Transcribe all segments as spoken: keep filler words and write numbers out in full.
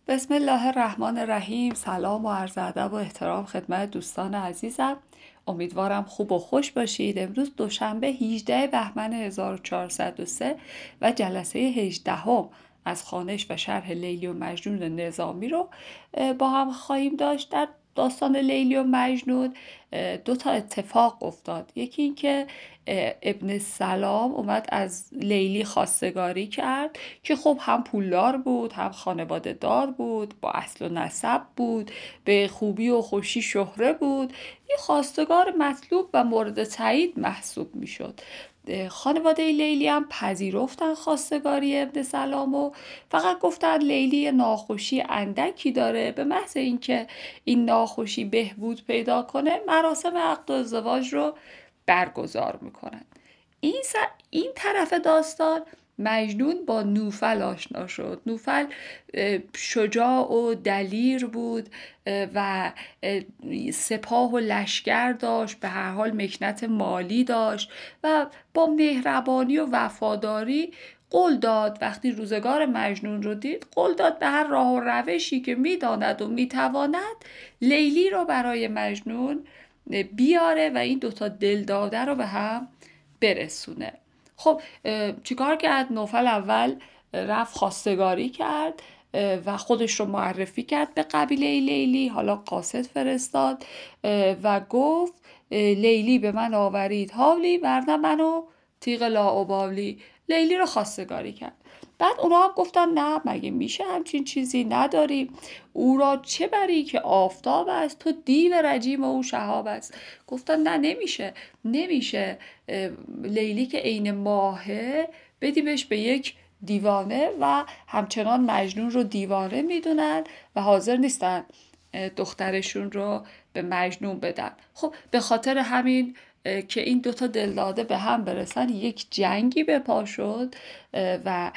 بسم الله الرحمن الرحیم. سلام و عرض ادب و احترام خدمت دوستان عزیزم. امیدوارم خوب و خوش باشید. امروز دوشنبه هجدهم بهمن هزار و چهارصد و سه و جلسه هجدهم از خوانش و شرح لیلی و مجنون نظامی رو با هم خواهیم داشت. در داستان لیلی و مجنون دو تا اتفاق افتاد. یکی این که ابن سلام اومد از لیلی خواستگاری کرد که خب هم پولدار بود، هم خانواده دار بود، با اصل و نسب بود، به خوبی و خوشی شهره بود. یه خواستگار مطلوب و مورد تایید محسوب میشد. خانواده لیلی هم پذیرفتن خواستگاری ابن سلام و فقط گفتن لیلی ناخوشی اندکی داره، به محض اینکه این ناخوشی بهبود پیدا کنه مراسم عقد و ازدواج رو برگزار میکنن. این, این طرف داستان مجنون با نوفل آشنا شد. نوفل شجاع و دلیر بود و سپاه و لشکر داشت، به هر حال مکنت مالی داشت و با مهربانی و وفاداری قول داد. وقتی روزگار مجنون رو دید قول داد به هر راه و روشی که میداند و میتواند لیلی رو برای مجنون بیاره و این دوتا دل داده رو به هم برسونه. خب چیکار کرد؟ نوفل اول رفت خواستگاری کرد و خودش رو معرفی کرد به قبیله لیلی. حالا قاصد فرستاد و گفت لیلی به من آورید حالی ورنه منو تیغ لاابالی. لیلی رو خواستگاری کرد. بعد اونا هم گفتن نه، مگه میشه همچین چیزی نداریم، او را چه بری که آفتاب است، تو دیو رجیم و او شهاب است. گفتن نه، نمیشه نمیشه لیلی که عین ماهه بدیمش به یک دیوانه و همچنان مجنون رو دیوانه میدونن و حاضر نیستن دخترشون رو به مجنون بدن. خب به خاطر همین که این دوتا دلداده به هم برسن یک جنگی به پا شد و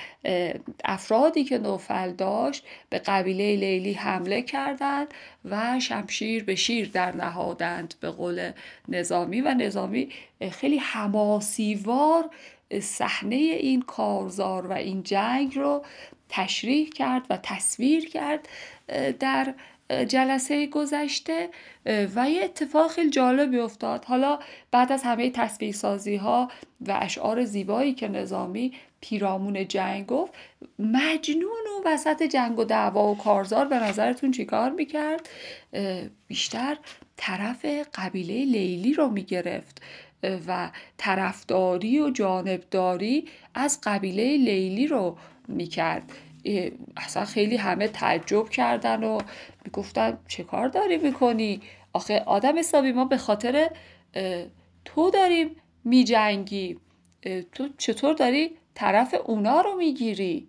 افرادی که نوفل داشت به قبیله لیلی حمله کردند و شمشیر به شیر در نهادند به قول نظامی. و نظامی خیلی حماسیوار صحنه این کارزار و این جنگ رو تشریح کرد و تصویر کرد در جلسه گذشته و یه اتفاق خیلی جالبی افتاد. حالا بعد از همه تصویرسازی ها و اشعار زیبایی که نظامی پیرامون جنگ گفت، مجنون و وسط جنگ و دعوا و کارزار به نظرتون چیکار میکرد؟ بیشتر طرف قبیله لیلی رو میگرفت و طرفداری و جانبداری از قبیله لیلی رو میکرد. اصلا خیلی همه تعجب کردن و میگفتن چه کار داری میکنی؟ آخه آدم حسابی ما به خاطر تو داریم میجنگی، تو چطور داری طرف اونا رو میگیری؟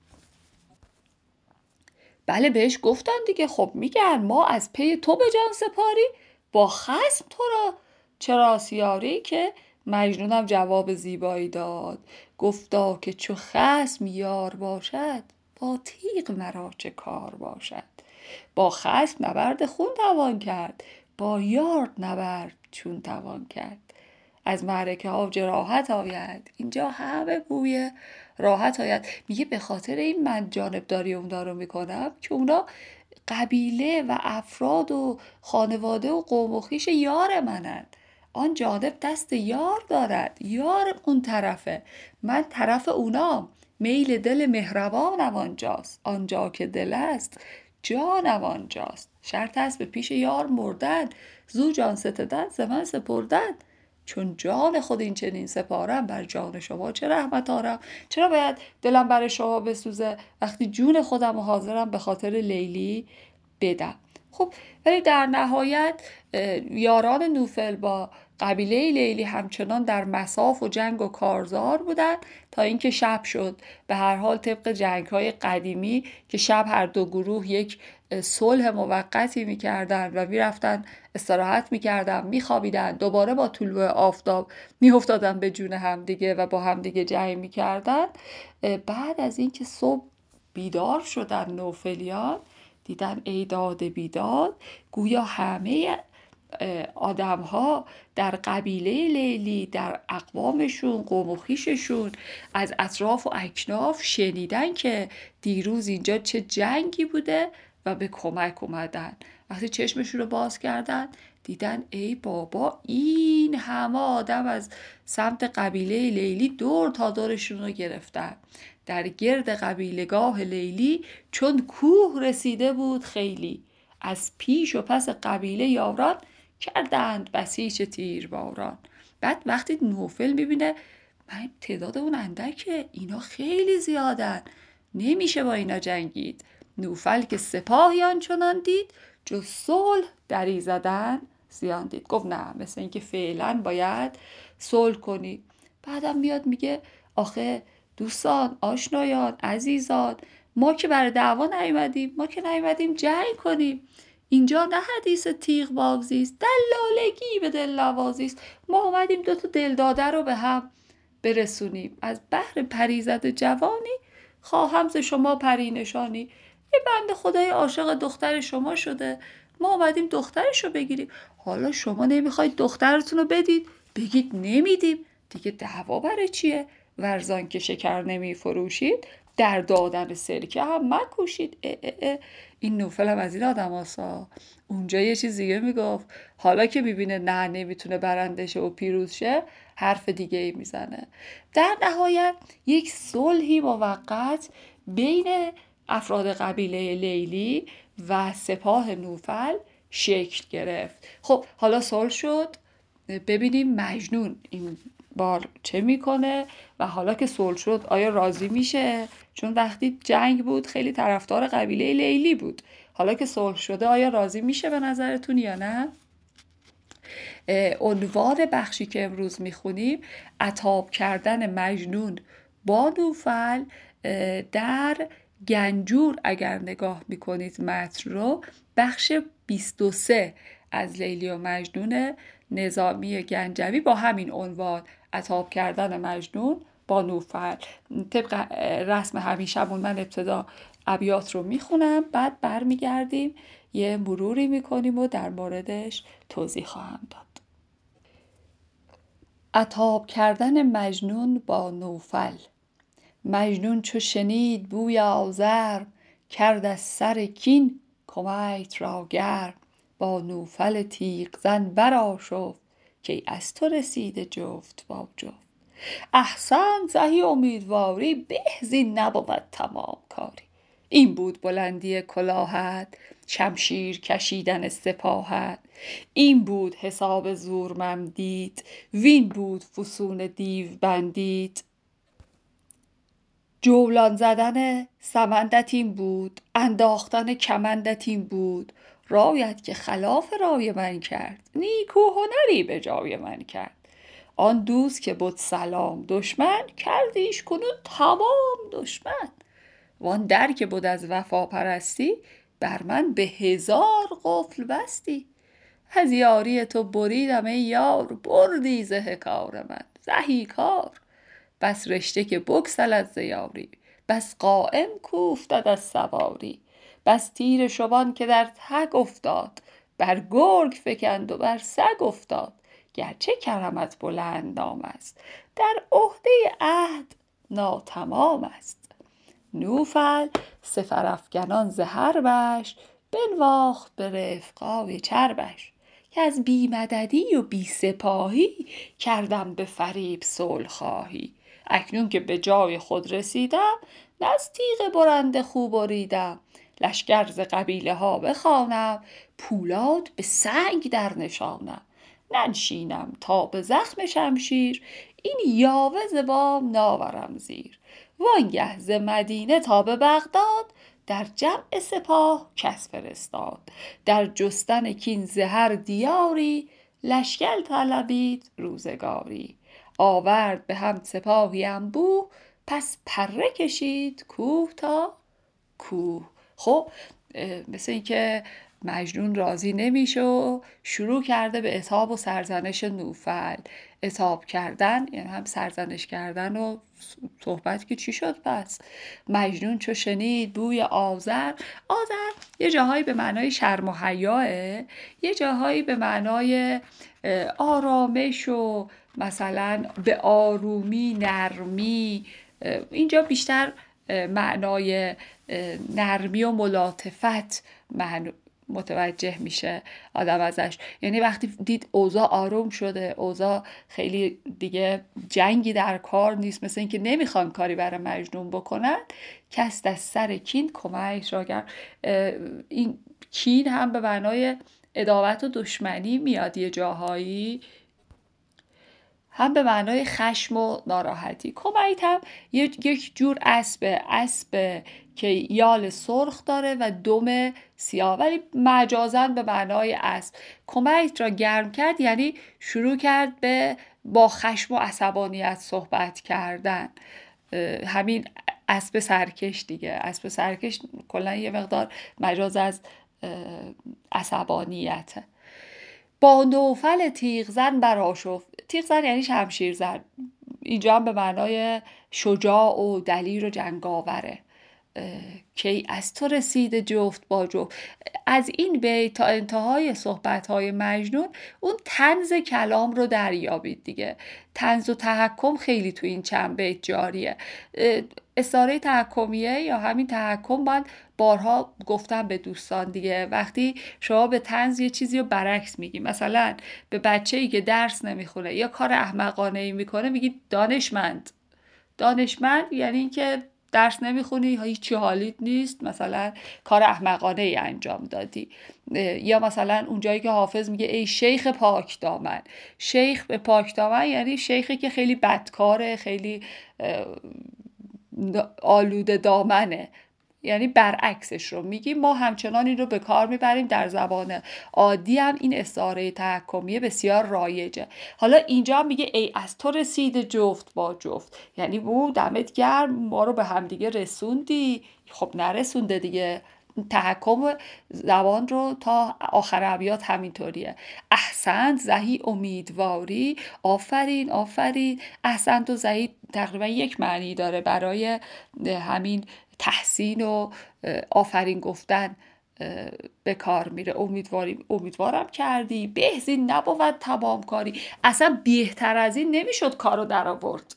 بله بهش گفتن دیگه، خب میگن ما از پی تو به جان سپاری، با خصم تو را چرا سیاری؟ که مجنونم جواب زیبایی داد، گفتا که چو خصم یار باشد با تیغ مرا چه کار باشد. با خصم نبرد خون توان کرد، با یار نبرد چون توان کرد. از معرکه ها جراحت آید، اینجا همه بوی راحت آید. میگه به خاطر این من جانبداری اونا رو میکنم که اونا قبیله و افراد و خانواده و قوم و خویش یار منن. آن جانب دست یار دارد، یار اون طرفه، من طرف اونام. میل دل مهربانم آنجاست، آنجا که دل است جانم آنجاست. شرط است به پیش یار مردن، زو جان ستدن ز من سپردن. چون جان خود این چنین سپارم، بر جان شما چه رحمت آرم. چرا باید دلم برای شما بسوزه وقتی جون خودم و حاضرم به خاطر لیلی بدم؟ خب ولی در نهایت یاران نوفل با قبیله لیلی همچنان در مصاف و جنگ و کارزار بودن تا اینکه شب شد. به هر حال طبق جنگ‌های قدیمی که شب هر دو گروه یک صلح موقتی می‌کردن و می‌رفتن استراحت می‌کردن، می‌خوابیدن، دوباره با طلوع آفتاب می‌افتادن به جون همدیگه و با همدیگه جنگ می‌کردن. بعد از اینکه صبح بیدار شدن نوفلیان، دیدن ای داد بیداد، گویا همه آدم ها در قبیله لیلی، در اقوامشون، قوم و خویششون از اطراف و اکناف شنیدن که دیروز اینجا چه جنگی بوده و به کمک اومدن. وقتی چشمشون رو باز کردن دیدن ای بابا این همه آدم از سمت قبیله لیلی دور تا دورشون رو گرفتن. در گرد قبیلگاه لیلی چون کوه رسیده بود خیلی، از پیش و پس قبیله یاران کردند بسیج تیرباران. بعد وقتی نوفل میبینه من تعداد اون اندکه، اینا خیلی زیادن، نمیشه با اینا جنگید. نوفل که سپاهی آنچنان دید جز صلح دری زدن زیان دید. گفت نه، مثل اینکه فعلا باید صلح کنی. بعدم میاد میگه آخه دوستان، آشنایان، عزیزان، ما که برای دعوا نیومدیم، ما که نیومدیم جنگ کنیم. اینجا نه حدیث تیغ بازی است، دلالگی به دل نوازی است. ما اومدیم دو تا دل داده رو به هم برسونیم. از بحر پریزد جوانی خواهم ز شما پری نشانی. یه بنده خدای عاشق دختر شما شده، ما اومدیم دخترش رو بگیریم. حالا شما نمیخواید دخترتون رو بدید، بگید نمیدیم دیگه، دعوا برای چیه؟ ورزان که شکر نمی فروشید، در دادن سرکه هم مکوشید. اه اه اه. این نوفل هم از این آدم هاستا. اونجا یه چیز دیگه میگفت، حالا که میبینه نه نمیتونه برنده شه و پیروز شه، حرف دیگه ای میزنه. در نهایت یک صلحی موقت بین افراد قبیله لیلی و سپاه نوفل شکل گرفت. خب حالا صلح شد، ببینیم مجنون این بار چه میکنه و حالا که صلح شد آیا راضی میشه؟ چون وقتی جنگ بود خیلی طرفدار قبیله لیلی بود. حالا که صلح شده آیا راضی میشه به نظرتون یا نه؟ عنوان بخشی که امروز میخونیم عتاب کردن مجنون با نوفل در گنجور. اگر نگاه میکنید متن رو، بخش بیست و سه از لیلی و مجنون نظامی گنجوی با همین عنوان، عتاب کردن مجنون با نوفل. طبق رسم همیشمون من ابتدا ابیات رو میخونم، بعد برمیگردیم یه مروری میکنیم و در موردش توضیح خواهم داد. عتاب کردن مجنون با نوفل. مجنون چو شنید بوی آزرم، کرد از سر کین کمیت را گرم. با نوفل تیغ زن برآشفت، که از تو رسیده جفت با جفت. احسنت زهی امیدواری، به زین نبود تمام کاری. این بود بلندی کلاهت، شمشیر کشیدن سپاهت. این بود حساب زورمندیت، وین بود فسون دیو بندیت. جولان زدن سمندت این بود، انداختن کمندت این بود. رایت که خلاف رای من کرد، نیکو هنری به جای من کرد. آن دوست که بود سلام دشمن، کردیش کنون تمام دشمن. وان در که بود از وفا پرستی، بر من به هزار قفل بستی. از یاری تو بریدم ای یار، بردی زه کار من زهی کار. بس رشته که بگسلد ز یاری، بس قایم کوفتد از سواری. بس تیر شبان که در تگ افتاد، بر گرگ فکند و بر سگ افتاد. گرچه کرمت بلند نام است، در عهده عهد ناتمام است. نوفل سپرافگنان ز حربش، بنواخت به رفقای چربش. که از بی مددی و بی سپاهی، کردم به فریب صلح خواهی. اکنون که به جای خود رسیدم، نه از تیغ برنده خو بریدم. لشکر ز قبیله ها بخوانم، پولاد به سنگ در نشانم. ننشینم تا به زخم شمشیر، این یاوه ز بام ناورم زیر. وانگه ز مدینه تا به بغداد، در جمع سپاه کس فرستاد. در جستن کین ز هر دیاری، لشکر طلبید روزگاری. آورد به هم سپاهی انبوه، پس پره کشید کوه تا کوه. خب مثل این که مجنون راضی نمیشه و شروع کرده به عتاب و سرزنش نوفل. عتاب کردن یعنی هم سرزنش کردن و صحبت که چی شد پس. مجنون چو شنید بوی آذر، آذر یه جاهایی به معنای شرم و حیاه، یه جاهایی به معنای آرامش و مثلا به آرومی، نرمی. اینجا بیشتر معنای نرمی و ملاطفت متوجه میشه آدم ازش. یعنی وقتی دید اوضاع آروم شده، اوضاع خیلی دیگه جنگی در کار نیست، مثل اینکه نمیخوان کاری برای مجنون بکنن، کس از سر کین کمک را کرد. این کین هم به معنای عداوت و دشمنی میاد یه جاهایی، هم به معنای خشم و ناراحتی. کمیت هم یک جور اسبه، اسب که یال سرخ داره و دم سیاه، ولی مجازاً به معنای اسب. کمیت را گرم کرد یعنی شروع کرد به با خشم و عصبانیت صحبت کردن. همین اسب سرکش دیگه. اسب سرکش کلا یه مقدار مجاز از عصبانیته. با نوفل تیغزن برآشفت. تیغزن یعنی شمشیر زن، اینجا هم به معنای شجاع و دلیر و جنگاوره. کی از تو رسید جفت با جفت. از این بیت تا انتهای صحبت‌های مجنون اون طنز کلام رو دریابید دیگه. طنز و تحکم خیلی تو این چند بیت جاریه. استعاره تحکمیه یا همین تحکم باید بارها گفتم به دوستان دیگه. وقتی شما به طنز یه چیزی رو برعکس میگی، مثلا به بچه‌ای که درس نمیخونه یا کار احمقانه‌ای میکنه میگی دانشمند. دانشمند یعنی اینکه درس نمیخونی، هیچی حالیت نیست، مثلا کار احمقانه ای انجام دادی. یا مثلا اونجایی که حافظ میگه ای شیخ پاک دامن. شیخ به پاک دامن یعنی شیخی که خیلی بدکاره، خیلی آلوده دامنه، یعنی برعکسش رو میگیم. ما همچنان این رو به کار میبریم، در زبان عادی هم این استعاره تحکمیه بسیار رایجه. حالا اینجا میگه ای از تو رسید جفت با جفت، یعنی او دمت گرم ما رو به همدیگه رسوندی. خب نرسونده دیگه. تحکم زبان رو تا آخر ابیات همینطوریه. احسنت زهی امیدواری، آفرین آفرین. احسنت و زهی تقریبا یک معنی داره برای همین تحسین و آفرین گفتن به کار میره. امیدواری امیدوارم کردی، بهزین نبود تمام کاری. اصلا بهتر از این نمیشد کارو در آورد.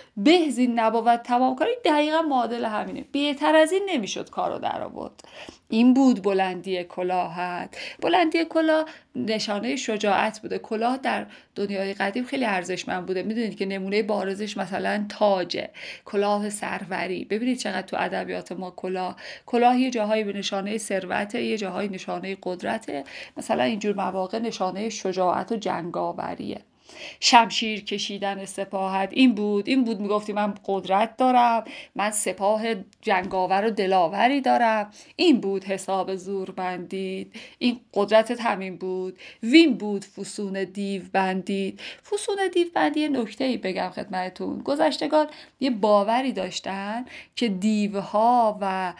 بهزین نبود تمام کاری دقیقا معادل همینه. بهتر از این نمیشد کارو در آورد. این بود بلندی کلاهت. بلندی کلاه نشانه شجاعت بوده. کلاه در دنیای قدیم خیلی ارزشمند بوده. میدونید که نمونه بارزش مثلا تاجه، کلاه سروری. ببینید چقدر تو ادبیات ما کلاه کلاه یه جاهایی به نشانه ثروته، یه جاهایی نشانه قدرته. مثلا اینجور مواقع نشانه شجاعت و جنگاوریه. شمشیر کشیدن سپاهت. این بود این بود میگفتی من قدرت دارم، من سپاه جنگاور و دلاوری دارم. این بود حساب زور بندید، این قدرتت همین بود. وین بود فسون دیو بندید. فسون دیو بندید نکته ای بگم خدمتتون. گذشتگان یه باوری داشتن که دیوها و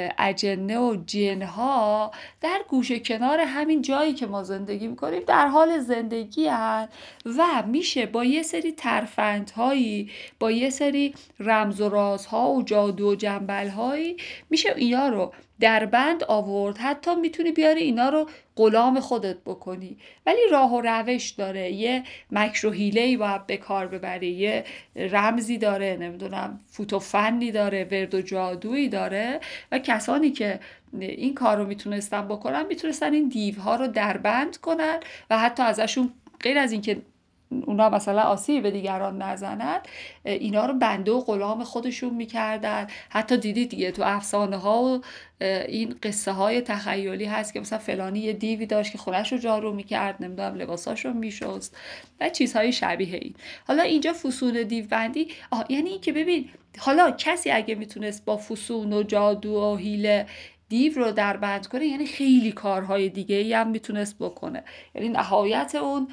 اجنه و جنها در گوشه کنار همین جایی که ما زندگی میکنیم در حال زندگی هن و میشه با یه سری ترفندهایی، با یه سری رمز و رازها و جادو و جنبلهایی میشه اینا رو در بند آورد. حتی میتونی بیاری اینا رو غلام خودت بکنی، ولی راه و روش داره. یه مکر و حیله‌ای باید به کار ببری، یه رمزی داره، نمیدونم فوت و فنی داره، ورد و جادویی داره. و کسانی که این کار رو میتونستن بکنن میتونستن این دیوها رو در بند کنن و حتی ازشون غیر از اینکه اونا مثلا آسیب به دیگران نزنن، اینا رو بنده و غلام خودشون میکردن. حتی دیدید دیگه تو افسانه ها و این قصه های تخیلی هست که مثلا فلانی یه دیوی داشت که خونش رو جارو میکرد، نمیدونم لباساش رو میشست و چیزهای شبیه این. حالا اینجا فسون دیو بندی یعنی این که ببین حالا کسی اگه میتونست با فسون و جادو و حیله دیو رو در بند کنه، یعنی خیلی کارهای دیگه ای هم میتونست بکنه. یعنی نهایت اون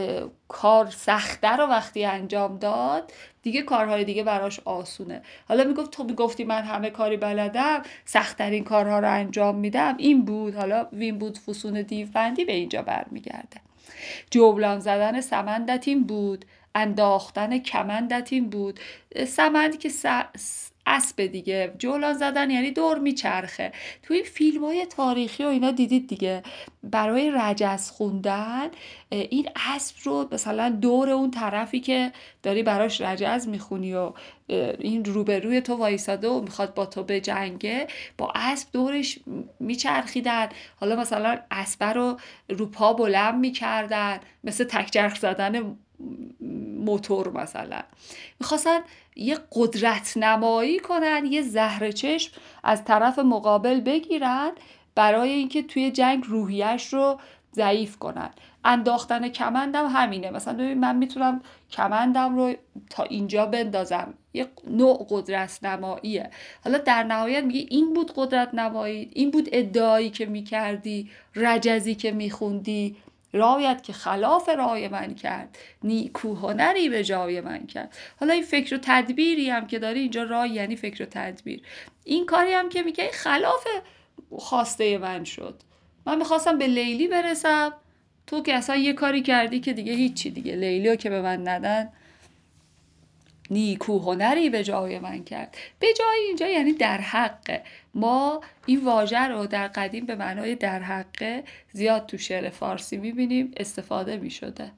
کار سخته رو وقتی انجام داد دیگه کارهای دیگه براش آسونه. حالا میگفت تو میگفتی من همه کاری بلدم، سخت‌ترین کارها رو انجام میدم. این بود حالا وین بود فسون دیو بندی به اینجا برمیگرده. جولان زدن سمندت این بود انداختن کمندت این بود. سمند که اسب دیگه، جولان زدن یعنی دور میچرخه. توی این فیلم های تاریخی و اینا دیدید دیگه، برای رجز خوندن این اسب رو مثلا دور اون طرفی که داری براش رجز میخونی و این روبروی تو وایساده و میخواد با تو به جنگه، با اسب دورش میچرخیدن. حالا مثلا اسب رو رو پا بلند میکردن، مثل تکچرخ زدن موتور مثلا. میخواستن یه قدرت نمایی کنن، یه زهر چشم از طرف مقابل بگیرن برای اینکه توی جنگ روحیش رو ضعیف کنن. انداختن کمندم همینه. مثلا ببین من میتونم کمندم رو تا اینجا بندازم، یه نوع قدرت نماییه. حالا در نهایت میگه این بود قدرت نمایی، این بود ادعایی که میکردی، رجزی که میخوندی، رایت که خلاف رای من کرد، نیکو هنری به جای من کرد. حالا این فکر و تدبیری هم که داری اینجا، رای یعنی فکر و تدبیر، این کاری هم که میگه خلاف خواسته من شد. من میخواستم به لیلی برسم، تو که اصلا یه کاری کردی که دیگه هیچی دیگه، لیلی رو که به من ندن، نیکو هنری به جای من کرد. به جای اینجا یعنی در حق. ما این واژه رو در قدیم به معنای در حق زیاد تو شعر فارسی میبینیم استفاده میشده.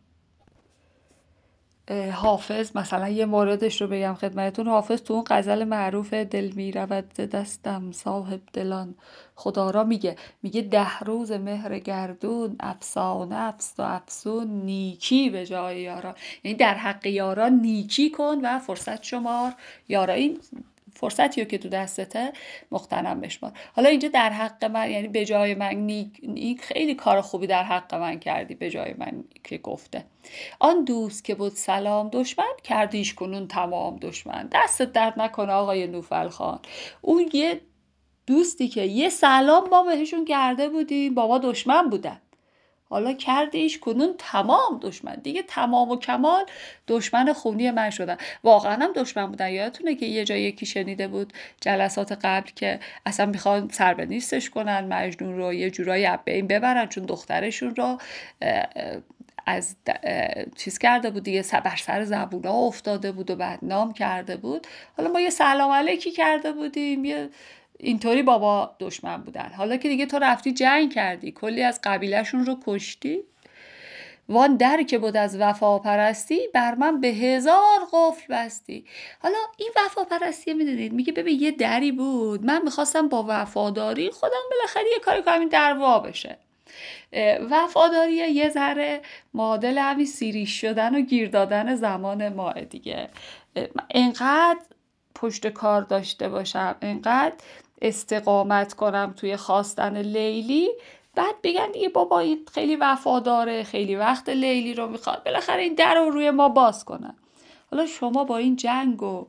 حافظ مثلا یه موردش رو بگم خدمتتون. حافظ تو اون غزل معروف دل میرود ز دستم صاحب دلان خدا را میگه میگه ده روز مهر گردون افسانه افس و افسون نیکی به جای یاران. یعنی در حق یاران نیکی کن و فرصت شمار یارا. این فرصتی رو که تو دستته مغتنم بشمار. حالا اینجا در حق من یعنی به جای من نیک, نیک خیلی کار خوبی در حق من کردی به جای من که گفته. آن دوست که بود سلام دشمن کردیش کنون تمام دشمن. دستت درد نکنه آقای نوفل خان. اون یه دوستی که یه سلام ما بهشون کرده بودیم با ما دشمن بودن، حالا کردیش کنون تمام دشمن. دیگه تمام و کمال دشمن خونی من شدن. واقعا هم دشمن بودن. یادتونه که یه جایی یکی شنیده بود جلسات قبل که اصلا میخوان سر به نیستش کنن مجنون رو، یه جورایی از بین ببرن چون دخترشون رو از چیز کرده بود دیگه، بر سر زبونا افتاده بود و بدنام کرده بود. حالا ما یه سلام علیکی کرده بودیم، یه اینطوری بابا دشمن بودن. حالا که دیگه تو رفتی جنگ کردی، کلی از قبیلهشون رو کشتی، وان در که بود از وفا پرستی بر من به هزار قفل بستی. حالا این وفا پرستی میدونید میگه ببین یه دری بود، من میخواستم با وفاداری خودم بالاخره یه کاری کنم این در وا بشه. وفاداری یه ذره معادل همین سیریش شدن و گیر دادن زمان ما دیگه. اینقدر پشت کار داشته باشم، اینقدر استقامت کنم توی خواستن لیلی، بعد بگن دیگه بابا این خیلی وفاداره، خیلی وقت لیلی رو میخواد، بالاخره این در رو روی ما باز کنن. حالا شما با این جنگ و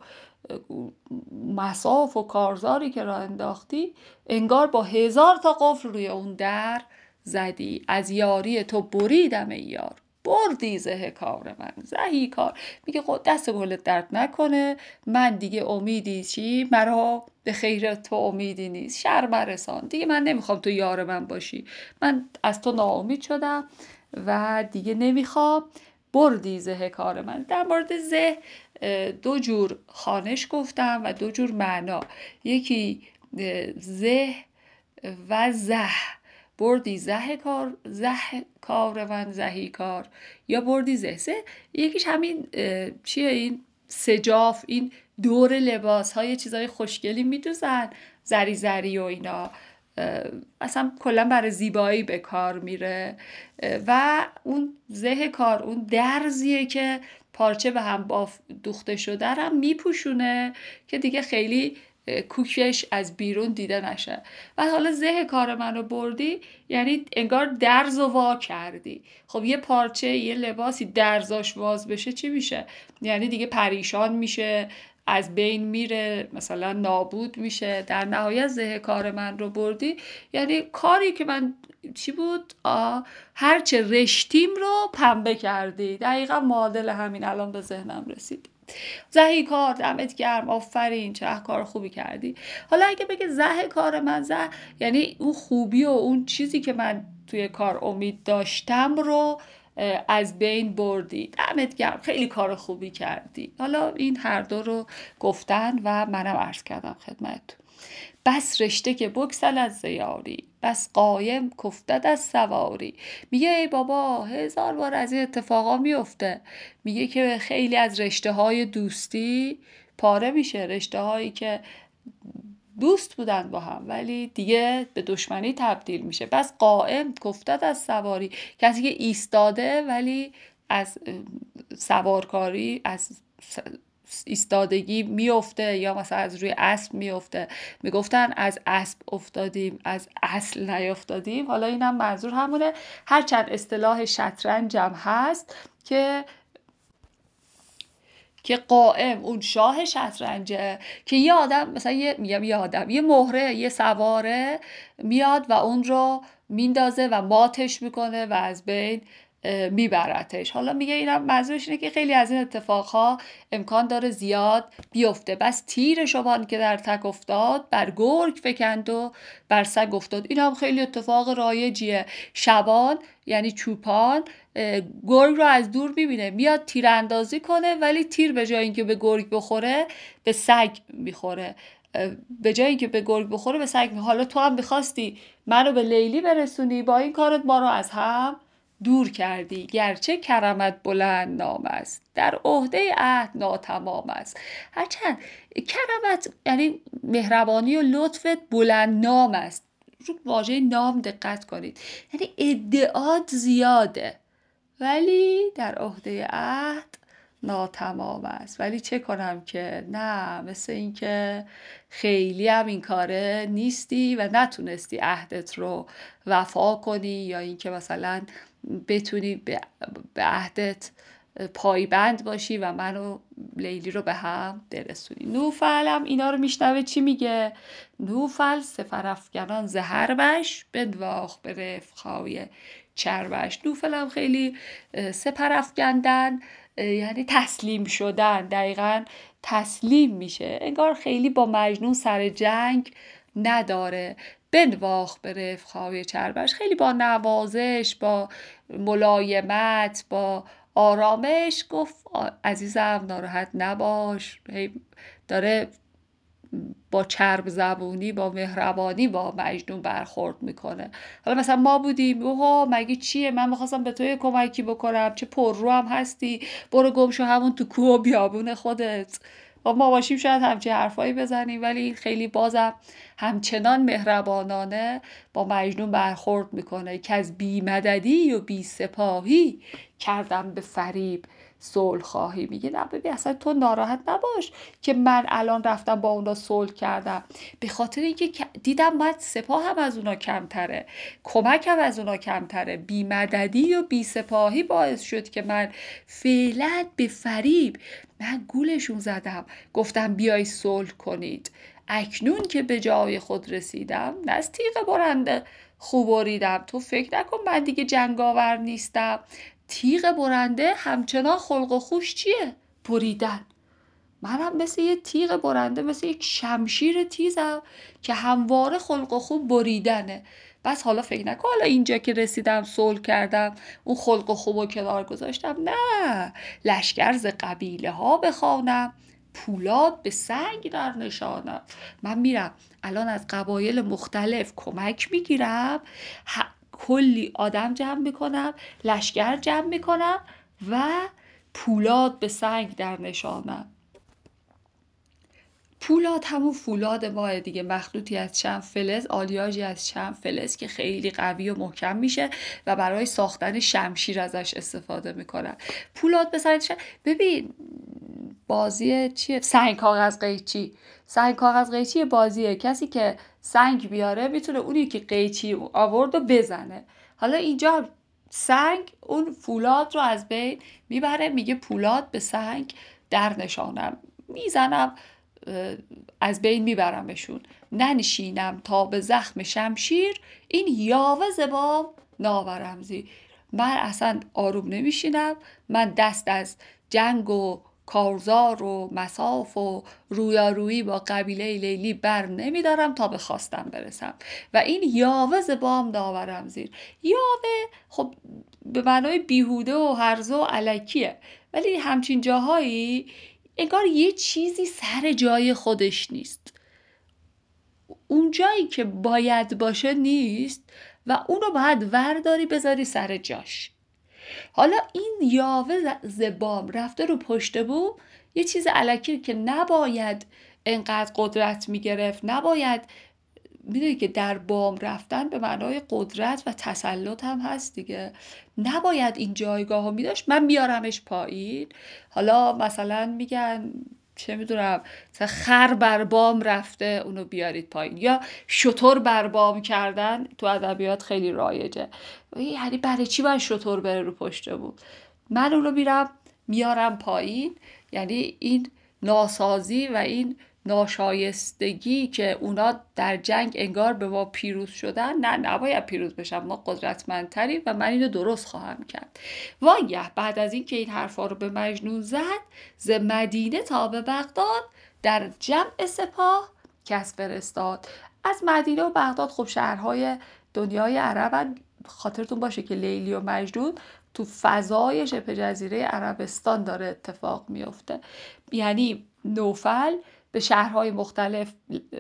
مصاف و کارزاری که راه انداختی انگار با هزار تا قفل روی اون در زدی. از یاری تو بریدم ای یار، بردی زه کار من زهی کار. میگه خود دست گلت درد نکنه، من دیگه امیدی چی مرا به خیر تو امیدی نیست، شر مرسان، دیگه من نمیخوام تو یار من باشی، من از تو ناامید شدم و دیگه نمیخوام، بردی زه کار من. در مورد زه دو جور خوانش گفتم و دو جور معنا، یکی زه و زه، بردی زه کار زه کار من زهی کار، یا بردی زه زه. یکیش همین چیه، این سجاف، این دور لباس های چیزای خوشگلی میدوزن زری زری و اینا، اصلا کلا برای زیبایی به کار میره. و اون زه کار اون درزیه که پارچه به هم باف دوخته شده هم میپوشونه که دیگه خیلی کوکش از بیرون دیده نشه. و حالا زه کار منو بردی یعنی انگار درز و وا کردی. خب یه پارچه یه لباسی درزاش واز بشه چی میشه؟ یعنی دیگه پریشان میشه، از بین میره، مثلا نابود میشه. در نهایت زه کار من رو بردی یعنی کاری که من چی بود؟ آه هرچه رشتیم رو پنبه کردی. دقیقا معادل همین الان به ذهنم رسید. زهی کار، دمت گرم، آفرین، چه کار خوبی کردی. حالا اگه بگه زه کار من، زه یعنی اون خوبی و اون چیزی که من توی کار امید داشتم رو از بین بردی، دمت گرم، خیلی کار خوبی کردی. حالا این هر دو رو گفتن و منم عرض کردم خدمتتون. بس رشته که بگسل از زیاری، بس قایم کفتد از سواری. میگه ای بابا هزار بار از این اتفاقا میفته. میگه که خیلی از رشته های دوستی پاره میشه، رشته هایی که دوست بودن با هم ولی دیگه به دشمنی تبدیل میشه. بس قائم کفتد از سواری، کسی که ایستاده ولی از سوارکاری، از ایستادگی میفته، یا مثلا از روی اسب میفته. میگفتن از اسب افتادیم از اصل نیفتادیم. حالا اینم منظور همونه. هرچند اصطلاح شطرنج هم هست که که قائم اون شاه شطرنجه، که یه آدم مثلا یه میگم یه آدم یه مهره یه سواره میاد و اون رو میندازه و ماتش میکنه و از بین میبرتش. حالا میگه اینم منظورش اینه که خیلی از این اتفاقها امکان داره زیاد بیفته. بس تیر شبان که در تک افتاد، بر گرگ فکند و بر سگ افتاد. این هم خیلی اتفاق رایجیه. شبان یعنی چوپان گرگ رو از دور میبینه، میاد تیر اندازی کنه ولی تیر به جای اینکه به گرگ بخوره به سگ میخوره، به جای اینکه به گرگ بخوره به سگ. حالا تو هم میخواستی منو به لیلی برسونی، با این کارت ما رو از هم دور کردی. گرچه کرمت بلند نام است، در عهده عهد ناتمام است. هرچند کرمت یعنی مهربانی و لطفت بلند نام است. رو واژه نام دقت کنید، یعنی ادعات زیاده ولی در عهده عهد ناتمام است. ولی چه کنم که نه، مثل این که خیلی هم این کاره نیستی و نتونستی عهدت رو وفا کنی، یا اینکه مثلا بتونی به عهدت پایبند باشی و منو لیلی رو به هم برسونی. نوفل هم اینا رو میشنوه چی میگه؟ نوفل سفرافکنان زهر بش، بدواخت به رفخای چربش. نوفل هم خیلی سپر افکندن یعنی تسلیم شدن، دقیقا تسلیم میشه، انگار خیلی با مجنون سر جنگ نداره. بنواخت به رفخای چربش، خیلی با نوازش، با ملایمت، با آرامش گفت عزیزم ناراحت نباش. داره با چرب زبونی، با مهربانی با مجنون برخورد میکنه. حالا مثلا ما بودیم اوه مگه چیه، من میخواستم به تو یه کمکی بکنم، چه پر رو هم هستی، برو گم شو همون تو کوه و بیابون خودت. و ما باشیم شاید همچین حرفایی بزنیم، ولی خیلی بازم همچنان مهربانانه با مجنون برخورد میکنه که از بی مددی و بی سپاهی کردم به فریب صلح خواهی. میگه نه ببین اصلا تو ناراحت نباش که من الان رفتم با اونا صلح کردم، به خاطر اینکه دیدم باید سپاه هم از اونا کمتره، کمک هم از اونا کمتره. بی مددی و بی سپاهی باعث شد که من فعلا به فریب من گولشون زدم، گفتم بیای صلح کنید. اکنون که به جای خود رسیدم، نه از تیغ برنده خوب بریدم. تو فکر نکن من دیگه جنگاور نیستم. تیغ برنده همچنان خلق و خوش چیه؟ بریدن. منم مثل یه تیغ برنده، مثل یک شمشیر تیزم که همواره خلق و خوب بریدنه. بس حالا فکر نکن حالا اینجا که رسیدم صلح کردم اون خلق و خوب و کنار گذاشتم. نه، لشکر ز قبیله ها بخوانم، پولاد به سنگ در نشانم. من میرم الان از قبایل مختلف کمک میگیرم، کلی آدم جمع میکنم، لشکر جمع میکنم و پولاد به سنگ در نشانم. پولاد همون فولاد ماه دیگه، مخلوطی از چند فلز، آلیاژی از چند فلز که خیلی قوی و محکم میشه و برای ساختن شمشیر ازش استفاده میکنن. پولاد به سنگ. ببین بازی چیه؟ سنگ کاغذ قیچی. سنگ کاغذ قیچی بازیه، کسی که سنگ بیاره میتونه اونی که قیچی آورد و بزنه. حالا اینجا سنگ اون فولاد رو از بین میبره، میگه پولاد به سنگ در نشانم، میزنم از بین میبرمشون، ننشینم تا به زخم شمشیر، این یاوه زبام ناورم زی. من اصلا آروم نمیشینم، من دست از جنگ و کارزار و مصاف و رویارویی با قبیله لیلی بر نمیدارم تا به خواستم برسم و این یاوه ز بام داورم زیر. یاوه خب به معنای بیهوده و هرزه و الکیه، ولی همچین جاهایی انگار یه چیزی سر جای خودش نیست، اون جایی که باید باشه نیست و اونو باید ورداری بذاری سر جاش. حالا این یاوه ز بام رفته رو پشت بوم، یه چیز الکی که نباید انقدر قدرت میگرفت، نباید، میدونی که در بام رفتن به معنای قدرت و تسلط هم هست دیگه، نباید این جایگاه رو میداشت، من بیارمش پایین. حالا مثلا میگن چه میدونم مثلا خر بر بام رفته اونو بیارید پایین، یا شتر بر بام کردن تو ادبیات خیلی رایجه، یعنی برای چی باید شتر بره رو پشت بوم؟ من اونو میرم میارم پایین. یعنی این ناسازی و این ناشایستگی که اونا در جنگ انگار به ما پیروز شدن، نه نباید پیروز بشن، ما قدرتمندتریم و من اینو درست خواهم کرد. وایه بعد از این که این حرفا رو به مجنون زد، ز مدینه تا به بغداد در جمع سپاه کس فرستاد. از مدینه و بغداد خب شهرهای دنیای عربن، خاطرتون باشه که لیلی و مجنون تو فضای شبه جزیره عربستان داره اتفاق میفته. یعنی نوفل به شهرهای مختلف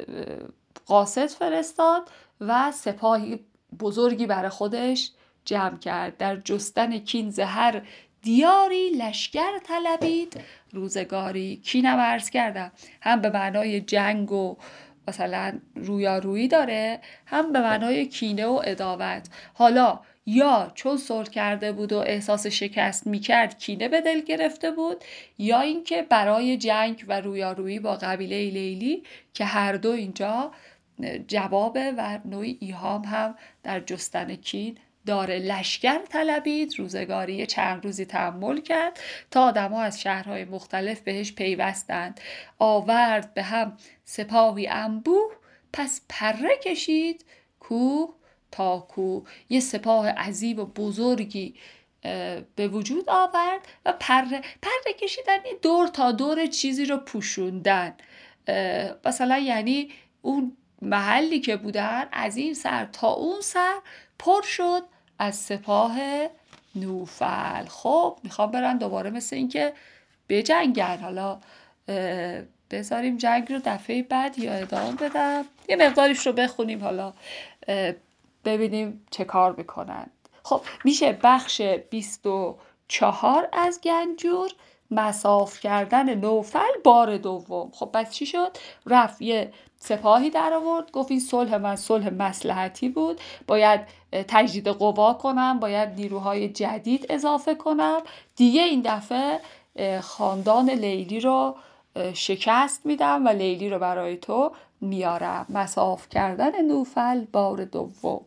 قاصد فرستاد و سپاهی بزرگی برای خودش جمع کرد. در جستن کین ز هر دیاری لشکر طلبید روزگاری. کینم عرض کردم هم به معنای جنگ و مثلا رویارویی داره، هم به معنای کینه و عداوت. حالا یا چون صلح کرده بود و احساس شکست میکرد کینه به دل گرفته بود، یا اینکه برای جنگ و رویارویی با قبیله لیلی که هر دو اینجا جوابه و نوعی ایهام هم در جستن کین داره. لشکر طلبید روزگاری. چند روزی تحمل کرد تا آدم‌ها از شهرهای مختلف بهش پیوستند. آورد به هم سپاهی انبوه، پس پره کشید کوه تا کوه. یه سپاه عظیم و بزرگی به وجود آورد و پره پره کشیدن، این دور تا دور چیزی رو پوشوندن. مثلا یعنی اون محلی که بودن از این سر تا اون سر پر شد از سپاه نوفل. خب میخوام برن دوباره مثل این که بجنگن. حالا بذاریم جنگ رو دفعه بعد یا ادامه بدم، یه مقداریش رو بخونیم حالا ببینیم چه کار میکنن. خب میشه بخش بیست و چهار از گنجور، مصاف کردن نوفل بار دوم. خب بس چی شد؟ رفت یه سپاهی در آورد، گفت این صلح من صلح مصلحتی بود، باید تجدید قوا کنم، باید نیروهای جدید اضافه کنم، دیگه این دفعه خاندان لیلی رو شکست میدم و لیلی رو برای تو میارم. مصاف کردن نوفل بار دوم.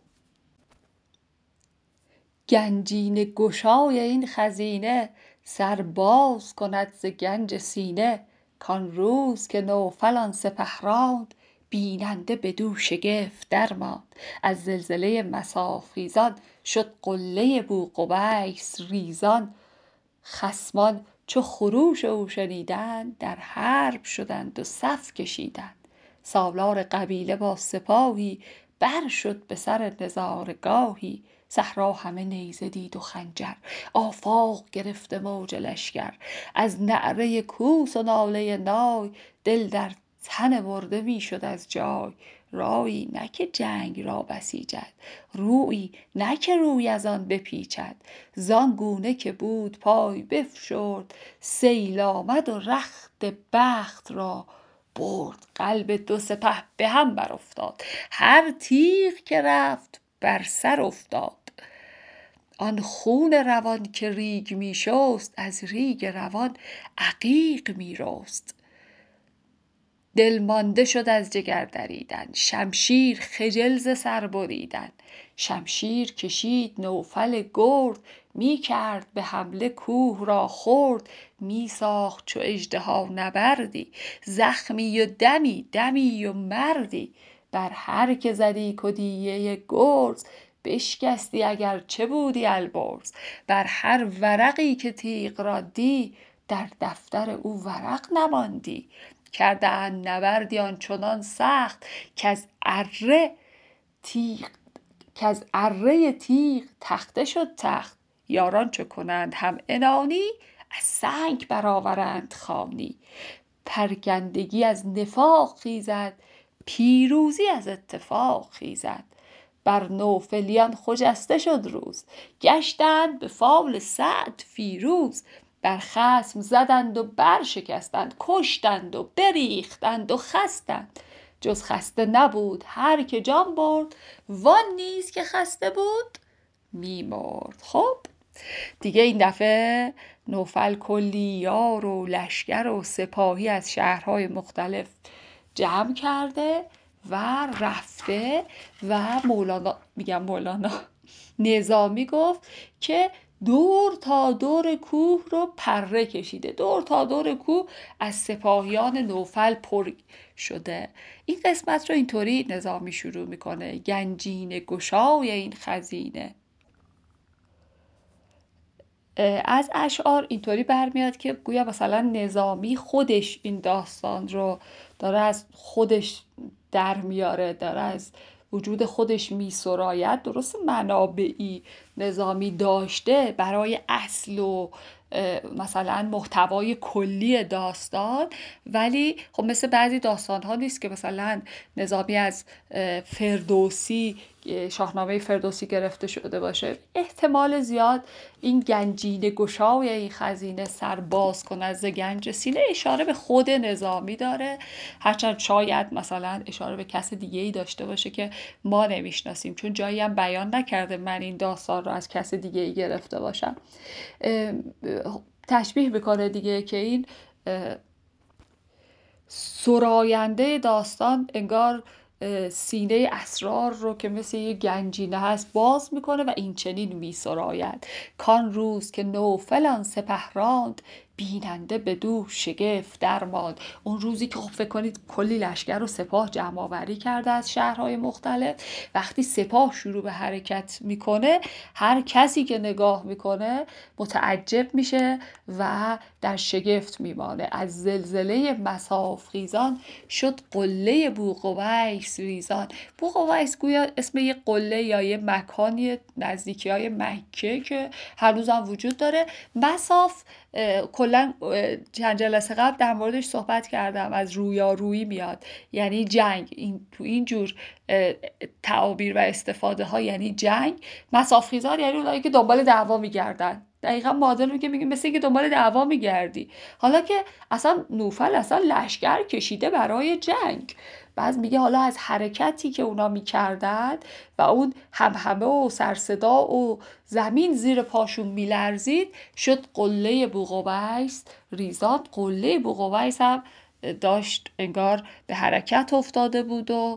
گنجینه گشای این خزینه، سر باز کند ز گنج سینه. کان روز که نوفل آن سپه راند، بیننده بدو شگفت درماند. از زلزله مصاف خیزان، شد قله بوقبیس ریزان. خصمان چو خروش او شنیدند، در حرب شدند و صف کشیدند. سالار قبیله با سپاهی، بر شد به سر نظارگاهی. صحرا همه نیزه دید و خنجر، آفاق گرفته موج لشکر. از نعره کوس و ناله نای، دل در تن مرده می شد از جای. رایی نه که جنگ را بسیجد، رویی نه که روی از آن بپیچد. زان گونه که بود پای بفشرد، سیل آمد و رخت بخت را برد. قلب دو سپه به هم برافتاد، هر تیغ که رفت بر سر افتاد. آن خون روان که ریگ می شست، از ریگ روان عقیق می رست. دل مانده شد از جگر دریدن، شمشیر خجل ز سر بریدن. شمشیر کشید نوفل گرد، می کرد به حمله کوه را خرد. می ساخت چو اژدها نبردی، زخمی و دمی دمی و مردی. بر هر که زدی کدیه گرز، بشکستی اگر چه بودی البرز. بر هر ورقی که تیغ را دی، در دفتر او ورق نماندی. کردند نبردی آنچنان سخت که از اره تیغ که از اره تیغ تخته شد تخت. یاران چه کنند هم عنانی، از سنگ برآورند خوانی. پرگندگی از نفاق خیزد، پیروزی از اتفاق خیزد. بر نوفلیان خجسته شد روز، گشتند به فال سعد فیروز. بر خصم زدند و برشکستند، کشتند و بریختند و خستند. جز خسته نبود هر که جان برد، وان نیز که خسته بود می‌مرد. خب دیگه این دفعه نوفل کلی یار و لشکر و سپاهی از شهرهای مختلف جمع کرده و رفته و مولانا میگم مولانا نظامی گفت که دور تا دور کوه رو پره کشیده. دور تا دور کوه از سپاهیان نوفل پر شده. این قسمت رو اینطوری نظامی شروع میکنه: گنجینه گشای این خزینه. از اشعار اینطوری برمیاد که گویا مثلا نظامی خودش این داستان رو داره از خودش در میاره، داره از وجود خودش میسراید. درست منابعی نظامی داشته برای اصل و مثلا محتوای کلی داستان، ولی خب مثل بعضی داستان ها نیست که مثلا نظامی از فردوسی، شاهنامه فردوسی گرفته شده باشه. احتمال زیاد این گنجینه گشای این خزینه، سر باز کن از گنج سینه، اشاره به خود نظامی داره، هرچند شاید مثلا اشاره به کس دیگه ای داشته باشه که ما نمیشناسیم، چون جایی هم بیان نکرده من این داستان رو از کس دیگه ای گرفته باشم. تشبیه بکنه دیگه که این سراینده داستان انگار سینه اسرار رو که مثل یه گنجینه هست باز میکنه و این چنین میسراید: کان روز که نوفلان سپه راند، بیننده بدو شگفت درماند. اون روزی که خب فکر کنید کلی لشکر و سپاه جمع آوری کرده از شهرهای مختلف، وقتی سپاه شروع به حرکت میکنه هر کسی که نگاه میکنه متعجب میشه و در شگفت میمانه. از زلزله مصاف خیزان، شد قله بوقویس ریزان. بوقویس گویا اسم یه قله یا یه مکانی نزدیکی های مکه که هنوز هم وجود داره. مصاف کلا چند جلسه قبل در موردش صحبت کردم، از رویارویی میاد، یعنی جنگ. این تو این جور تعابیر و استفاده ها یعنی جنگ. مصاف خیزان یعنی اونایی که دنبال دعوا میگردن. دقیقا معادل رو که میگیم مثل اینکه دنبال دعوا میگردی، حالا که اصلا نوفل اصلا لشکر کشیده برای جنگ. بعد میگه حالا از حرکتی که اونا میکردن و اون همهمه و سرصدا و زمین زیر پاشون میلرزید، شد قله بوقویس ریزان. قله بوقویس هم داشت انگار به حرکت افتاده بود و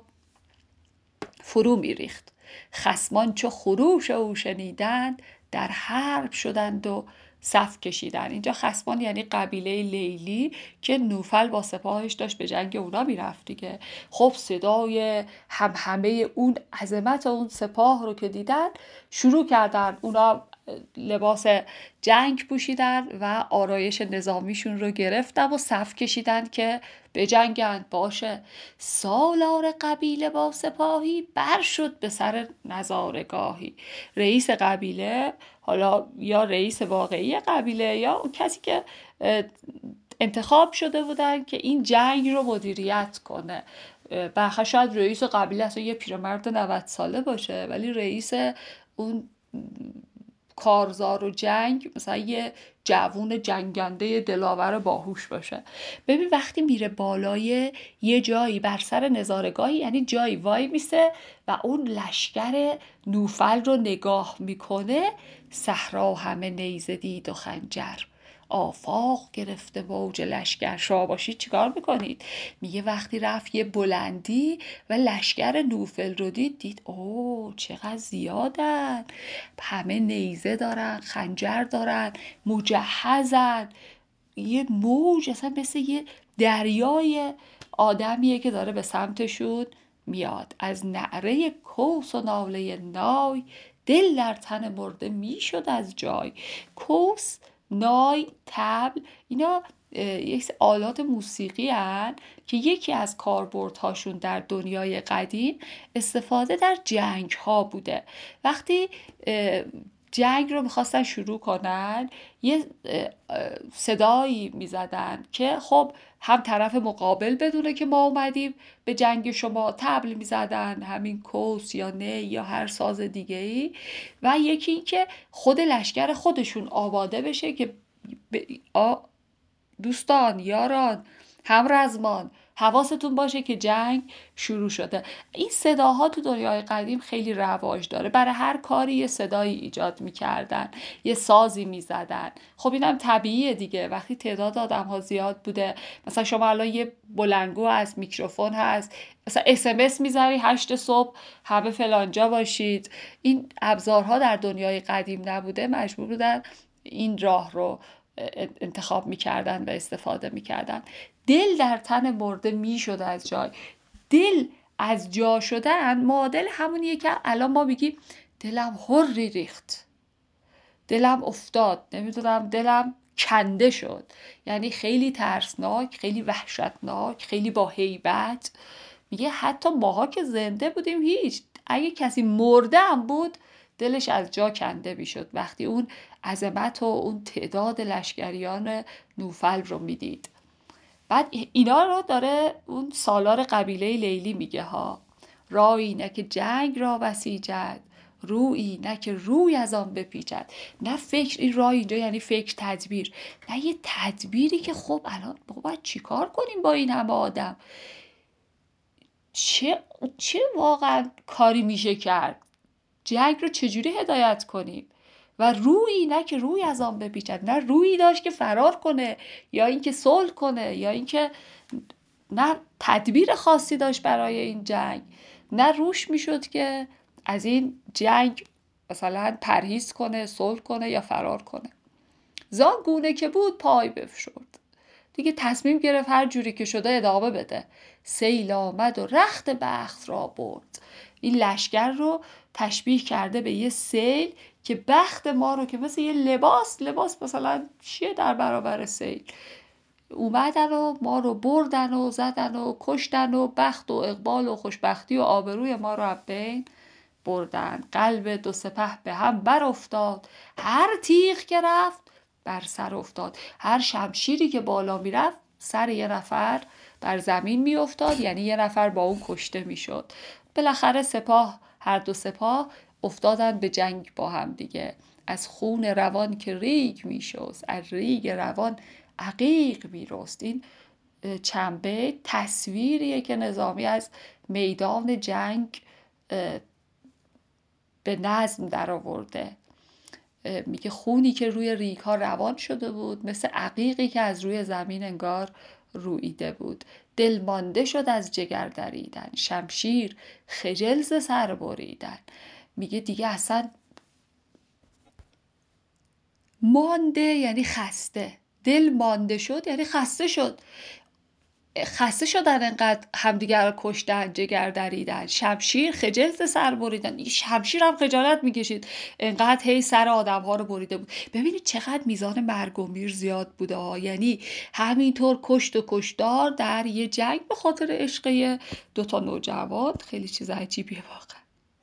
فرو میریخت. خصمان چو خروش او شنیدند، در حرب شدند و صف کشیدن. اینجا خصمان یعنی قبیله لیلی که نوفل با سپاهش داشت به جنگ اونا میرفت دیگه. خب صدای همهمه اون عظمت اون سپاه رو که دیدن، شروع کردن اونا لباس جنگ پوشیدن و آرایش نظامیشون رو گرفتن و صف کشیدن که به جنگند. باشه سالار قبیله با سپاهی، بر شد به سر نظارگاهی. رئیس قبیله، حالا یا رئیس واقعی قبیله یا کسی که انتخاب شده بودن که این جنگ رو مدیریت کنه، بخش شاید رئیس قبیله اصلا یه پیرمرد نود ساله باشه، ولی رئیس اون کارزار و جنگ مثلا یه جوون جنگنده دلاور باهوش باشه. ببین وقتی میره بالای یه جایی بر سر نظارگاهی، یعنی جایی وای میسه و اون لشکر نوفل رو نگاه میکنه. صحرا همه نیزه دید و خنجر، آفاق گرفته موج لشکر. شما باشید چیکار میکنید؟ میگه وقتی رفت یه بلندی و لشکر نوفل رو دید، دید اوه چقدر زیادن، همه نیزه دارن، خنجر دارن، مجهزن. یه موج اصلا مثل یه دریای آدمیه که داره به سمتشون میاد. از نعره کوس و ناله نای، دل در تن مرده میشد از جای. کوس نای، طبل، اینا یک سری آلات موسیقی هن که یکی از کاربردهاشون در دنیای قدیم استفاده در جنگ ها بوده. وقتی جنگ رو میخواستن شروع کنن یه صدایی میزدن که خب هم طرف مقابل بدونه که ما اومدیم به جنگ شما، طبل میزدن، همین کوس یا نی یا هر ساز دیگه ای، و یکی این که خود لشکر خودشون آماده بشه که دوستان، یاران، همرزمان، حواستون باشه که جنگ شروع شده. این صداها تو دنیای قدیم خیلی رواج داره. برای هر کاری یه صدایی ایجاد میکردن، یه سازی میزدن. خب اینم طبیعیه دیگه، وقتی تعداد آدم ها زیاد بوده. مثلا شما الان یه بلنگو هست، میکروفون هست، مثلا اس ام اس میذاری هشت صبح همه فلانجا باشید. این ابزارها در دنیای قدیم نبوده، مجبور بودن این راه رو انتخاب میکردن و استفاده میکردن. دل در تن مرده میشد از جای. دل از جا شدن معادل همونیه که الان ما بگیم دلم هری ریخت، دلم افتاد، نمیدونم دلم کنده شد. یعنی خیلی ترسناک، خیلی وحشتناک، خیلی با هیبت. میگه حتی ماها که زنده بودیم هیچ، اگه کسی مرده هم بود دلش از جا کنده میشد وقتی اون عظمت و اون تعداد لشکریان نوفل رو میدید. بعد اینا رو داره اون سالار قبیله لیلی میگه ها: رایی نه که جنگ را بسیجد، رویی نه که روی از آن بپیچد. نه فکر، این رای اینجا یعنی فکر، تدبیر، نه یه تدبیری که خب الان باید چیکار کنیم با این همه آدم، چه چه واقعا کاری میشه کرد، جنگ رو چجوری هدایت کنیم. و رویی نه که روی از آن بپیچد، نه رویی داشت که فرار کنه یا اینکه صلح کنه یا اینکه، نه تدبیر خاصی داشت برای این جنگ، نه روش میشد که از این جنگ مثلا پرهیز کنه، صلح کنه یا فرار کنه. زان گونه که بود پای بفشرد، دیگه تصمیم گرفت هر جوری که شده ادامه بده. سیل آمد و رخت بخت را برد. این لشکر رو تشبیه کرده به یه سیل که بخت ما رو، که مثل یه لباس، لباس مثلا چیه در برابر سیل، اومدن و ما رو بردن و زدن و کشتن و بخت و اقبال و خوشبختی و آبروی ما رو از بین بردن. قلب دو سپه به هم بر افتاد، هر تیغ که رفت بر سر افتاد. هر شمشیری که بالا می رفت سر یه نفر بر زمین می افتاد، یعنی یه نفر با اون کشته می شد. بالاخره سپاه، هر دو سپاه افتادن به جنگ با هم دیگه. از خون روان که ریگ می شست، از ریگ روان عقیق می رست. این چنبه تصویریه که نظامی از میدان جنگ به نظم در آورده. میگه خونی که روی ریگ ها روان شده بود مثل عقیقی که از روی زمین انگار رویده بود. دل مانده شد از جگر دریدن، شمشیر خجل ز سر بریدن. میگه دیگه اصلا مانده یعنی خسته، دل مانده شد یعنی خسته شد، خسته شدن انقدر همدیگر رو کشتن، جگر دریدن. شمشیر خجل ز سر بریدن، این شمشیر هم خجالت میکشید انقدر هی سر آدم ها رو بریده بود. ببینید چقدر میزان مرگ و میر زیاد بوده ها. یعنی همینطور کشت و کشتار در یه جنگ به خاطر عشق دوتا نوجوان، خیلی چیز عجیبیه واقعا.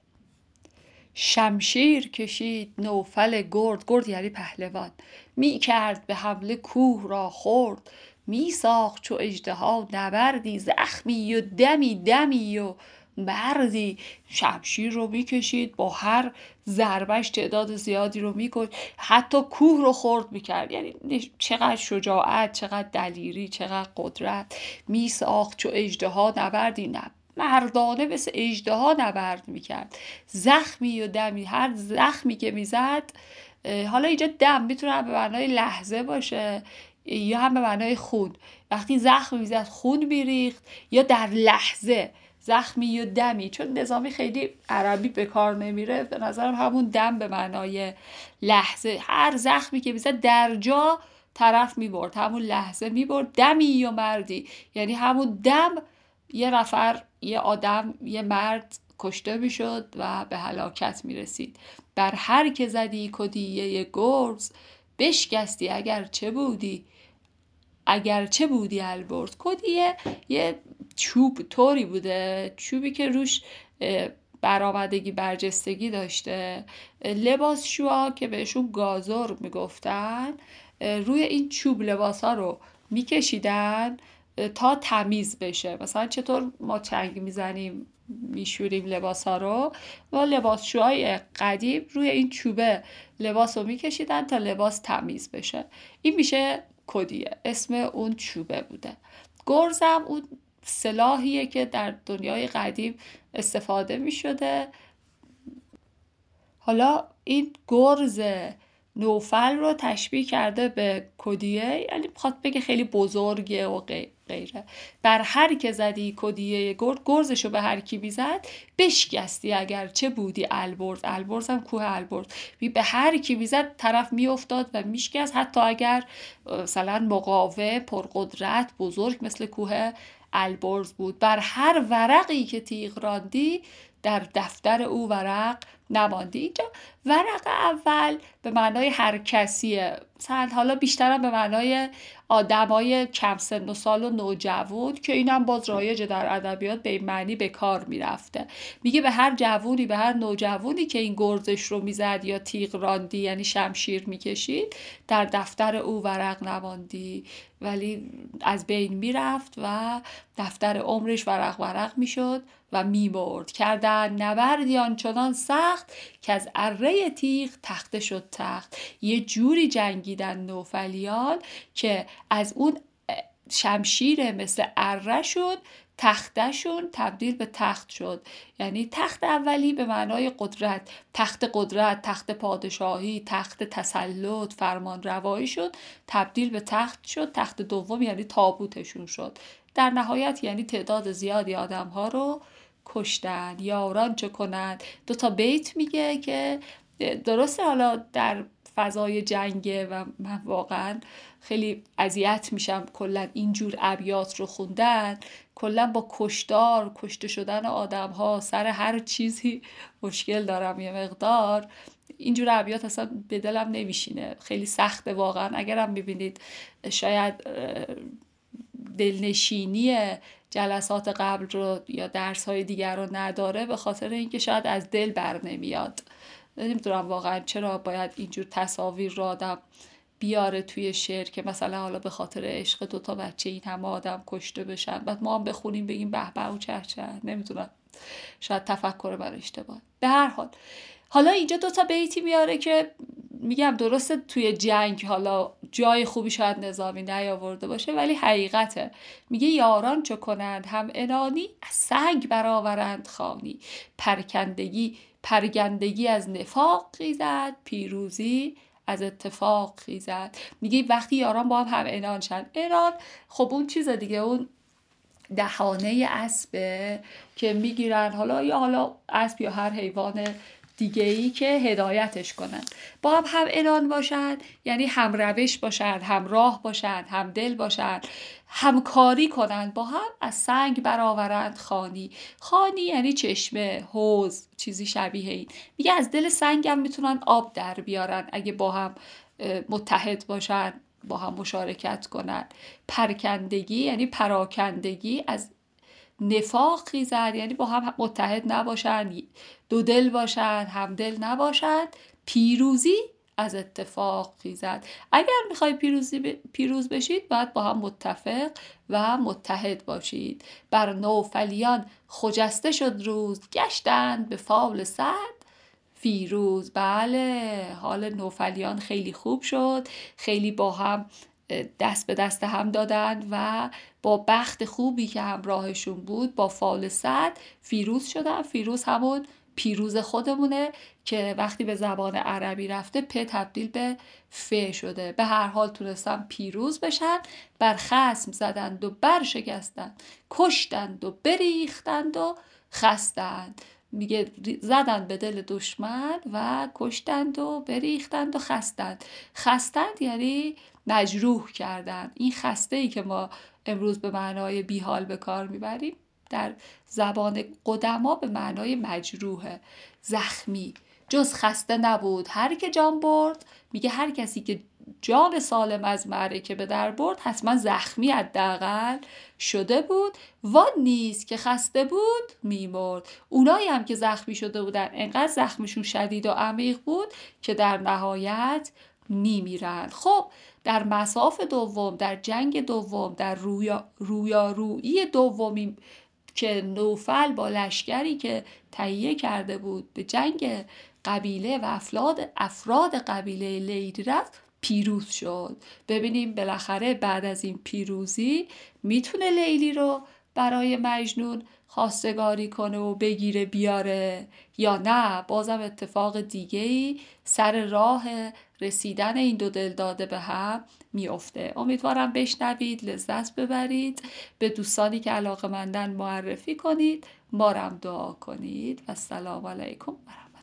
شمشیر کشید نوفل گرد، گرد یعنی پهلوان، می کرد به حمله کوه را خرد. می ساخت چو اژدها نبردی، زخمی و دمی دمی و مردی. شمشیر رو میکشید، با هر ضربش تعداد زیادی رو میکشید، حتی کوه رو خرد میکرد. یعنی چقدر شجاعت، چقدر دلیری، چقدر قدرت. می ساخت چو اژدها نبردی، نه مردانه مثل اژدها نبرد میکرد. زخمی و دمی، هر زخمی که میزد، حالا اینجا دم میتونه به معنای لحظه باشه یا هم به معنای خون. وقتی زخم میزد خون میریخت، یا در لحظه زخمی و دمی، چون نظامی خیلی عربی به کار نمیره، به نظرم همون دم به معنای لحظه. هر زخمی که میزد در جا طرف میبرد، همون لحظه میبرد. دمی و مردی یعنی همون دم یه نفر، یه آدم، یه مرد کشته میشد و به هلاکت میرسید. بر هر که زدی کدیه گرز، بشکستی اگر چه بودی اگر چه بودی البرز. کدیه یه چوب طوری بوده، چوبی که روش برآمدگی برجستگی داشته. لباسشوها که بهشون گازر میگفتن روی این چوب لباس ها رو میکشیدن تا تمیز بشه. مثلا چطور ما چنگ میزنیم میشوریم لباس ها رو، و لباسشوهای قدیم روی این چوبه لباس رو میکشیدن تا لباس تمیز بشه. این میشه کدیه، اسم اون چوبه بوده. گرزم اون سلاحیه که در دنیای قدیم استفاده می شده. حالا این گرز نوفل رو تشبیه کرده به کدیه، یعنی میخواد بگه خیلی بزرگه و غیره. بر هر که زدی کدیه گرز، گرزشو به هر کی بیزد بشکستی اگر چه بودی البرز. البرز هم کوه البرز. به هر کی بیزد طرف میافتاد و میشکست، حتی اگر مثلا مقاوم پرقدرت بزرگ مثل کوه البرز بود. بر هر ورقی که تیغ راندی در دفتر او ورق نماندی. اینجا ورق اول به معنای هر کسیه، مثلا حالا بیشترم به معنای آدمای کم سن و سال و نوجوان، که اینم باز رایجه در ادبیات به این معنی به کار میرفته. میگه به هر جوونی، به هر نوجوانی که این گرزش رو میزد یا تیغ راندی یعنی شمشیر میکشید، در دفتر او ورق نماندی، ولی از بین میرفت و دفتر عمرش ورق ورق میشد و میمرد. کردن نبردی آنچنان سخت که از اره تیغ تخته شد تخت. یه جوری جنگیدن نوفلیان که از اون شمشیر مثل اره شد تختشون تبدیل به تخت شد. یعنی تخت اولی به معنای قدرت، تخت قدرت، تخت پادشاهی، تخت تسلط، فرمان روایی شد، تبدیل به تخت شد. تخت دوم یعنی تابوتشون شد. در نهایت یعنی تعداد زیادی آدم ها رو کشتن. یاران چه کنند. دو تا بیت میگه که درسته حالا در فضای جنگه و من واقعا خیلی اذیت میشم کلا اینجور ابیات رو خوندن. کلا با کشتار، کشته شدن آدم ها، سر هر چیزی مشکل دارم یه مقدار. اینجور ابیات اصلا به دلم نمیشینه، خیلی سخته واقعا. اگرم میبینید شاید دلنشینی جلسات قبل رو یا درس های دیگر رو نداره، به خاطر اینکه شاید از دل بر نمیاد. نمیدونم واقعا چرا باید اینجور تصاویر رو آدم بیاره توی شعر که مثلا حالا به خاطر عشق دوتا بچه این همه آدم کشته بشن، بعد ما هم بخونیم بگیم به به و چه چه. نمیدونم، شاید تفکر من اشتباه. به هر حال حالا اینجا دوتا بیتی میاره که میگم درسته توی جنگ حالا جای خوبی شاید نظامی نیاورده باشه، ولی حقیقته. میگه یاران چه کنند هم انانی، از سنگ برآورند خوانی. پرکندگی پرگندگی از نفاق خیزد، پیروزی از اتفاق خیزد. میگه وقتی یاران با هم هم انان شن، انان خب اون چیز دیگه، اون دهانه اسبه که میگیرن، حالا یا حالا اسب یا هر حیوان دیگه ای که هدایتش کنن. با هم هم انان باشن یعنی هم روش باشن، هم راه باشن، هم دل باشن، همکاری کنن با هم. از سنگ برآورند خوانی. خوانی یعنی چشمه، حوض، چیزی شبیه این. میگه از دل سنگ هم میتونن آب در بیارن اگه با هم متحد باشن، با هم مشارکت کنن. پرکندگی یعنی پراکندگی از نفاق خیزد، یعنی با هم متحد نباشن، دو دل باشن، همدل نباشن. پیروزی از اتفاق خیزد. اگر میخوای پیروزی ب... پیروز بشید باید با هم متفق و متحد باشید. بر نوفلیان خجسته شد روز، گشتند به فال سعد فیروز. بله، حال نوفلیان خیلی خوب شد، خیلی با هم دست به دست هم دادند و با بخت خوبی که همراهشون بود با فال سعد فیروز شدن. فیروز همون پیروز خودمونه که وقتی به زبان عربی رفته پ تبدیل به ف شده. به هر حال تونستن پیروز بشن. بر خصم زدند و برشکستند، کشتند و بریختند و خستند. میگه زدند به دل دشمن و کشتند و بریختند و خستند. خستند یعنی مجروح کردند. این خسته ای که ما امروز به معنای بیحال به کار میبریم، در زبان قدما به معنای مجروحه، زخمی. جز خسته نبود هر که جان برد. میگه هر کسی که جان سالم از معرکه به در برد حتما زخمی حداقل شده بود. وان نیز که خسته بود میمرد. اونایی هم که زخمی شده بودن انقدر زخمشون شدید و عمیق بود که در نهایت میمیرند. خب در مصاف دوم، در جنگ دوم، در رویا رویارویی دومی که نوفل با لشکری که تهیه کرده بود به جنگ قبیله و افراد افراد قبیله لیلی رفت، پیروز شد. ببینیم بالاخره بعد از این پیروزی میتونه لیلی رو برای مجنون خواستگاری کنه و بگیره بیاره یا نه بازم اتفاق دیگه‌ای سر راه رسیدن این دو دلداده به هم میفته. امیدوارم بشنوید، لذت ببرید، به دوستانی که علاقه‌مندن معرفی کنید، ما رو هم دعا کنید و السلام علیکم.